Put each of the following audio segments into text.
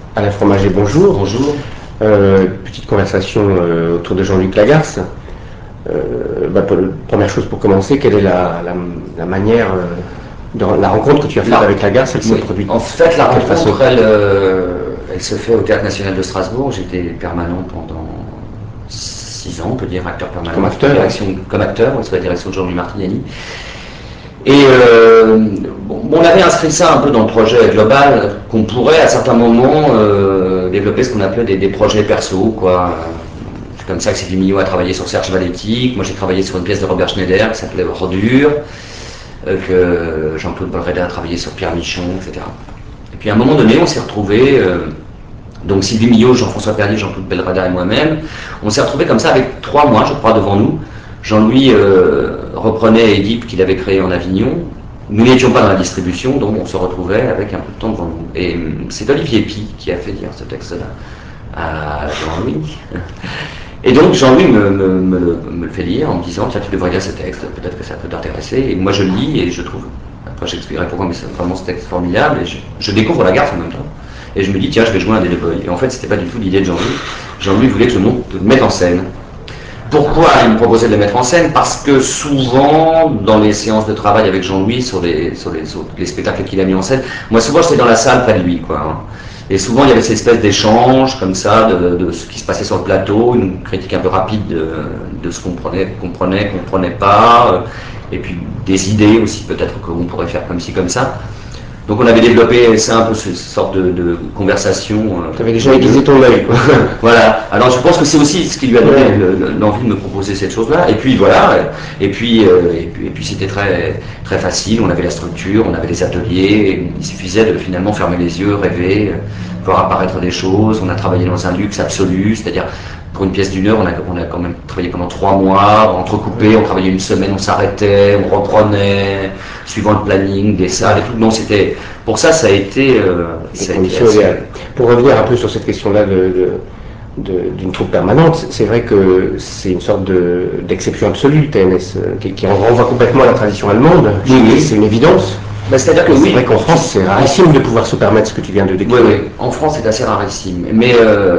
Alain Fromager, bonjour. Bonjour. Petite conversation autour de Jean-Luc Lagarce. Première chose pour commencer, quelle est la manière de la rencontre que tu as faite avec Lagarce? Elle s'est produite en fait, la rencontre, elle se fait au Théâtre National de Strasbourg. J'étais permanent pendant 6 ans, on peut dire, acteur permanent. Comme acteur? Comme acteur, sous la direction de Jean-Louis Martinelli. Et on avait inscrit ça un peu dans le projet global, qu'on pourrait à certains moments développer ce qu'on appelait des projets perso, quoi. C'est comme ça que Sylvie Millot a travaillé sur Serge Valétique. Moi, j'ai travaillé sur une pièce de Robert Schneider qui s'appelait Ordure, que Jean-Claude Bolreda a travaillé sur Pierre Michon, etc. Et puis à un moment donné, on s'est retrouvés, donc Sylvie Millot, Jean-François Perrier, Jean-Claude Bolreda et moi-même, on s'est retrouvés comme ça avec 3 mois, je crois, devant nous. Jean-Louis reprenait Édipe qu'il avait créé en Avignon. Nous n'étions pas dans la distribution, donc on se retrouvait avec un peu de temps devant nous. Et c'est Olivier Py qui a fait lire ce texte-là à Jean-Louis. Et donc Jean-Louis me le fait lire en me disant « Tiens, tu devrais lire ce texte, peut-être que ça peut t'intéresser ». Et moi je le lis et je trouve, après j'expliquerai pourquoi, mais c'est vraiment ce texte formidable. Et je découvre Lagarce en même temps. Et je me dis « Tiens, je vais jouer un des deux boys ». Et en fait, c'était pas du tout l'idée de Jean-Louis. Jean-Louis voulait que je le mette en scène. Pourquoi il me proposait de le mettre en scène? Parce que souvent, dans les séances de travail avec Jean-Louis, sur les spectacles qu'il a mis en scène, moi souvent j'étais dans la salle près de lui, quoi. Et souvent il y avait cette espèce d'échange comme ça de ce qui se passait sur le plateau, une critique un peu rapide de ce qu'on comprenait pas, et puis des idées aussi peut-être qu'on pourrait faire comme ci, comme ça. Donc on avait développé ça un peu, cette sorte de conversation. Tu avais déjà aiguisé ton œil, quoi. Voilà. Alors je pense que c'est aussi ce qui lui a donné l'envie de me proposer cette chose-là. Et puis voilà. Et puis c'était très très facile. On avait la structure, on avait les ateliers. Il suffisait de finalement fermer les yeux, rêver, voir apparaître des choses. On a travaillé dans un luxe absolu, c'est-à-dire pour une pièce d'1 heure, on a quand même travaillé pendant 3 mois, entrecoupé, on travaillait une semaine, on s'arrêtait, on reprenait, suivant le planning des salles et tout. Non, c'était, pour ça a été assez... Pour revenir un peu sur cette question-là d'une troupe permanente, c'est vrai que c'est une sorte d'exception absolue, le TNS, qui renvoie complètement à la tradition allemande. Oui. C'est une évidence. C'est-à-dire que c'est vrai qu'en France, c'est rarissime de pouvoir se permettre ce que tu viens de décrire. Oui, en France, c'est assez rarissime. Mais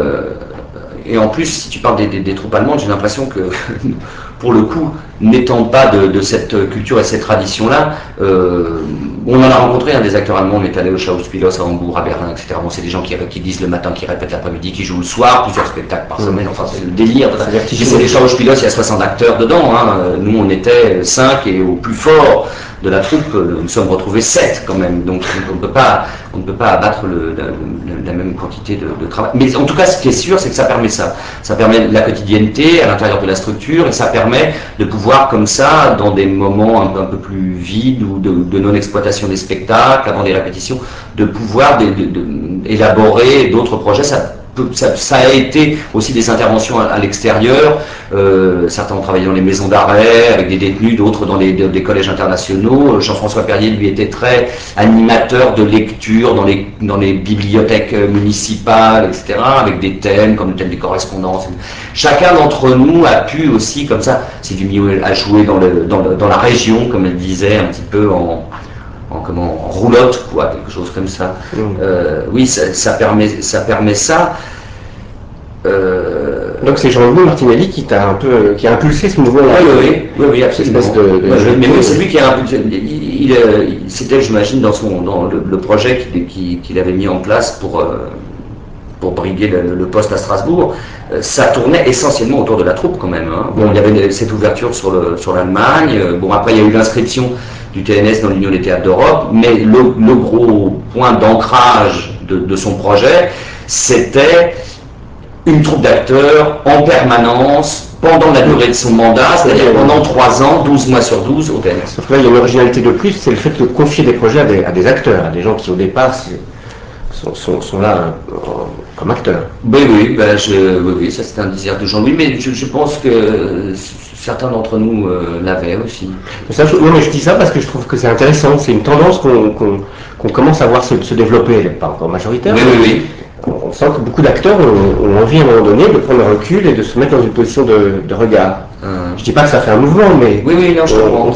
et en plus, si tu parles des troupes allemandes, j'ai l'impression que, pour le coup, n'étant pas de cette culture et cette tradition-là, on en a rencontré des acteurs allemands, on est allé au Schauspielhaus à Hambourg, à Berlin, etc. Bon, c'est des gens qui disent le matin, qui répètent l'après-midi, qui jouent le soir, plusieurs spectacles par semaine, enfin c'est le délire. C'est les Schauspielhaus, il y a 60 acteurs dedans, hein. Nous on était 5 et au plus fort de la troupe, nous sommes retrouvés 7 quand même, donc on ne peut pas abattre la même quantité de travail. Mais en tout cas, ce qui est sûr, c'est que ça permet ça. Ça permet la quotidienneté à l'intérieur de la structure et ça permet de pouvoir comme ça, dans des moments un peu plus vides ou de non-exploitation des spectacles, avant des répétitions, de pouvoir élaborer d'autres projets. Ça a été aussi des interventions à l'extérieur. Certains ont travaillé dans les maisons d'arrêt avec des détenus, d'autres dans des collèges internationaux. Jean-François Perrier, lui, était très animateur de lecture dans les bibliothèques municipales, etc., avec des thèmes comme le thème des correspondances. Chacun d'entre nous a pu aussi, comme ça, Sylvie Millot a joué dans la région, comme elle disait, un petit peu en roulotte, quoi, quelque chose comme ça. Oui, ça permet ça. Donc c'est Jean-Louis Martinelli qui a impulsé ce mouvement-là. Oui, absolument. Mais c'est lui qui a impulsé. C'était, j'imagine, dans le projet qu'il avait mis en place pour briguer le poste à Strasbourg, ça tournait essentiellement autour de la troupe quand même. Hein. Bon, il y avait cette ouverture sur l'Allemagne. Bon, après il y a eu l'inscription du TNS dans l'Union des théâtres d'Europe, mais le gros point d'ancrage de son projet, c'était une troupe d'acteurs en permanence pendant la durée de son mandat, c'est-à-dire pendant 3 ans, 12 mois sur 12 au TNS. Sauf que là, il y a une originalité de plus, c'est le fait de confier des projets à des acteurs, à des gens qui au départ sont là comme acteurs. Oui, ça c'était un désir de Jean-Louis, mais je pense que certains d'entre nous l'avaient aussi. Mais je dis ça parce que je trouve que c'est intéressant, c'est une tendance qu'on commence à voir se développer, elle n'est pas encore majoritaire. Oui. On sent que beaucoup d'acteurs ont envie à un moment donné de prendre un recul et de se mettre dans une position de regard. Je ne dis pas que ça fait un mouvement, mais oui, non, je comprends.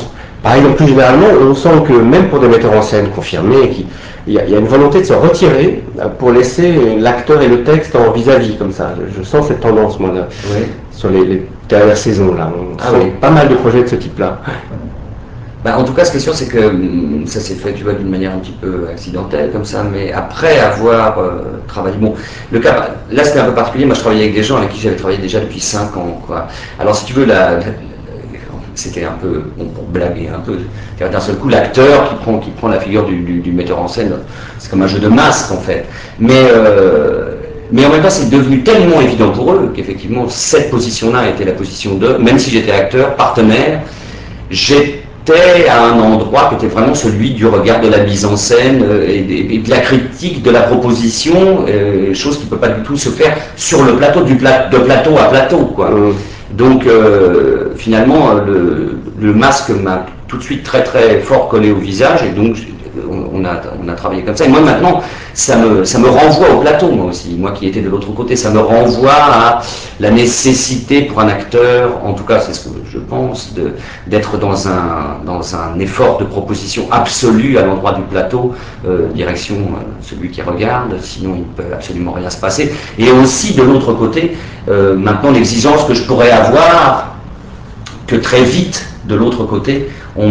Par exemple, plus généralement, on sent que même pour des metteurs en scène confirmés, il y a une volonté de se retirer pour laisser l'acteur et le texte en vis-à-vis, comme ça. Je sens cette tendance, moi, là, Oui. sur les dernières saisons. Là. On sent pas mal de projets de ce type-là. En tout cas, ce qui est sûr, c'est que ça s'est fait, tu vois, d'une manière un petit peu accidentelle, comme ça, mais après avoir travaillé... Bon, le cas, là, c'était un peu particulier. Moi, je travaillais avec des gens avec qui j'avais travaillé déjà depuis 5 ans, quoi. Alors, si tu veux, c'était un peu, bon, pour blaguer un peu, d'un seul coup, l'acteur qui prend la figure du metteur en scène, c'est comme un jeu de masque, en fait. Mais en même temps, c'est devenu tellement évident pour eux qu'effectivement, cette position-là était la position de, même si j'étais acteur, partenaire, j'étais à un endroit qui était vraiment celui du regard de la mise en scène et de la critique de la proposition, chose qui ne peut pas du tout se faire sur le plateau, de plateau à plateau, quoi. Donc finalement le masque m'a tout de suite très très fort collé au visage, et donc on a travaillé comme ça. Et moi maintenant, ça me renvoie au plateau, moi aussi, moi qui étais de l'autre côté, ça me renvoie à la nécessité pour un acteur, en tout cas c'est ce que je pense, d'être dans un effort de proposition absolue à l'endroit du plateau, direction celui qui regarde, sinon il ne peut absolument rien se passer. Et aussi de l'autre côté, maintenant l'exigence que je pourrais avoir, que très vite de l'autre côté, on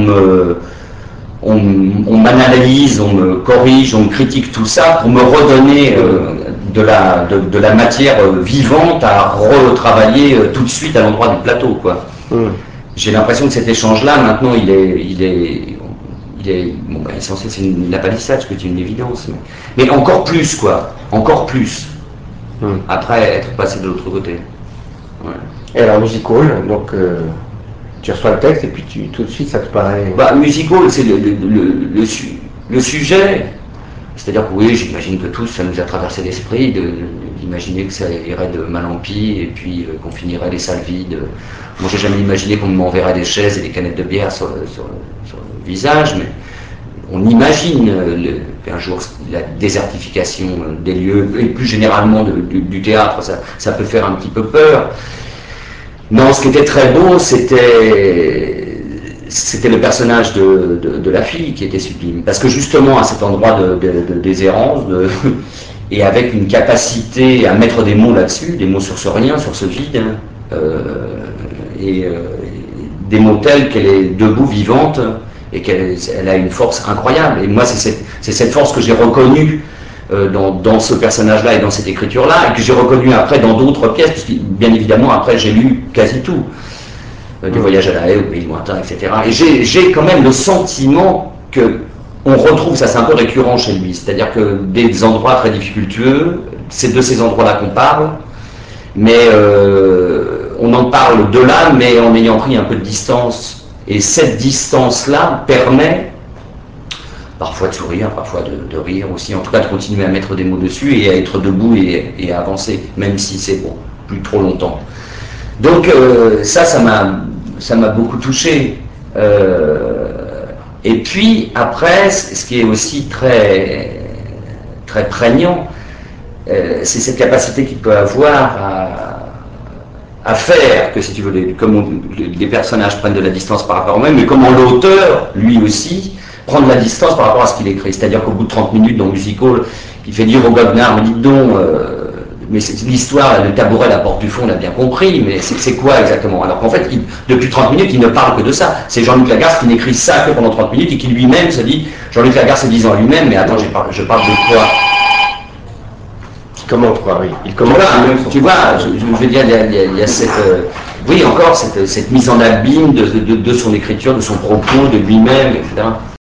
m'analyse, on me corrige, on me critique tout ça pour me redonner de la matière vivante à retravailler tout de suite à l'endroit du plateau, quoi. J'ai l'impression que cet échange-là, maintenant, il est censé, c'est une palissade, ce que c'est une évidence, mais encore plus, quoi, encore plus, après être passé de l'autre côté. Ouais. Et alors, musical, donc... tu reçois le texte et puis tout de suite ça te paraît... Musical, c'est le sujet, c'est-à-dire que oui, j'imagine que tous, ça nous a traversé l'esprit d'imaginer que ça irait de mal en pis et puis qu'on finirait les salles vides. Moi, j'ai jamais imaginé qu'on m'enverrait des chaises et des canettes de bière sur le visage, mais on imagine un jour la désertification des lieux et plus généralement du théâtre, ça peut faire un petit peu peur. Non, ce qui était très beau, c'était le personnage de la fille qui était sublime. Parce que justement, à cet endroit de déshérence, et avec une capacité à mettre des mots là-dessus, des mots sur ce rien, sur ce vide, des mots tels qu'elle est debout, vivante, et qu'elle a une force incroyable. Et moi, c'est cette force que j'ai reconnue dans ce personnage-là et dans cette écriture-là, et que j'ai reconnu après dans d'autres pièces, puisque bien évidemment après j'ai lu quasi tout, des voyages à la haie, au pays lointain, etc. Et j'ai quand même le sentiment que on retrouve, ça c'est un peu récurrent chez lui, c'est-à-dire que des endroits très difficultueux, c'est de ces endroits-là qu'on parle, mais on en parle de là, mais en ayant pris un peu de distance, et cette distance-là permet parfois de sourire, parfois de rire aussi, en tout cas de continuer à mettre des mots dessus et à être debout et à avancer, même si c'est bon, plus trop longtemps. Donc ça m'a beaucoup touché. Et puis après, ce qui est aussi très, très prégnant, c'est cette capacité qu'il peut avoir à faire que, si tu veux, comment les personnages prennent de la distance par rapport à eux-mêmes, mais comment l'auteur, lui aussi, prendre la distance par rapport à ce qu'il écrit. C'est-à-dire qu'au bout de 30 minutes dans Musical, il fait dire au Goguenard, mais dites donc, mais l'histoire, le tabouret, la porte du fond, on a bien compris, mais c'est quoi exactement? Alors qu'en fait, depuis 30 minutes, il ne parle que de ça. C'est Jean-Luc Lagarce qui n'écrit ça que pendant 30 minutes et qui lui-même se dit, Jean-Luc Lagarce se disant à lui-même, mais attends, je parle de quoi? Comment quoi, oui. Il commence tu vois, je veux dire, il y a cette... oui, encore cette mise en abîme de son écriture, de son propos, de lui-même, etc.